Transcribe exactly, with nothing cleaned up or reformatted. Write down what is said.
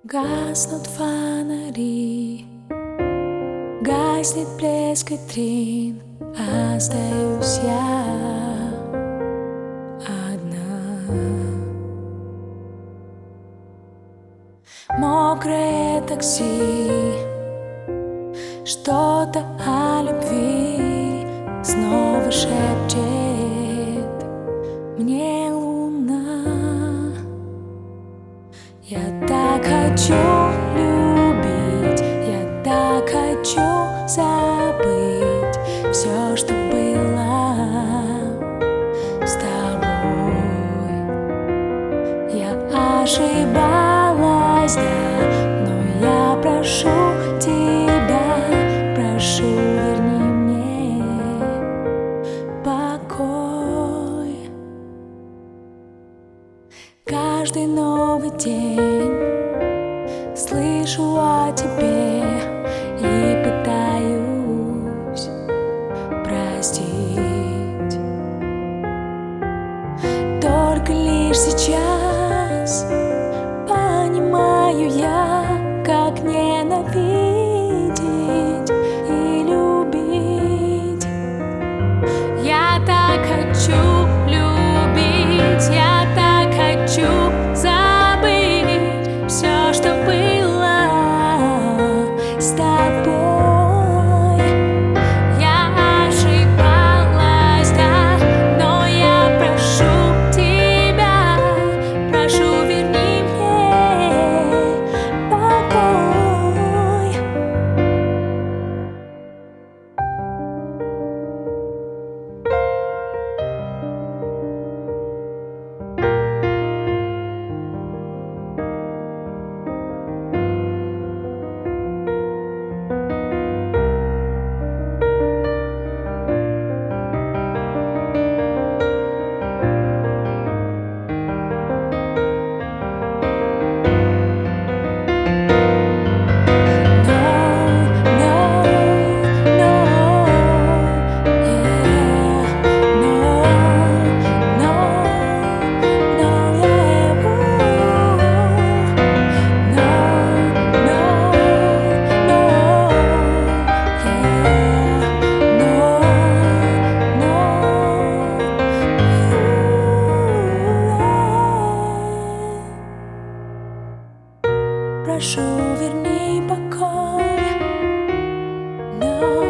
Гаснут фонари, гаснет блеск витрин, остаюсь я одна. Мокрое такси, что-то о любви снова шепчет мне луна. Я так хочу любить, я так хочу забыть все, что было с тобой. Я ошибалась, да, но я прошу тебя, прошу, верни мне покой. Каждый новый день слышу о тебе и пытаюсь простить. Только лишь сейчас понимаю я, как ненавидеть и любить. Я так хочу любить, я так хочу забыть все, что было с тобой. Я ошибалась, да, но я прошу тебя, прошу, верни мне покой. Прошу, верни покой. No.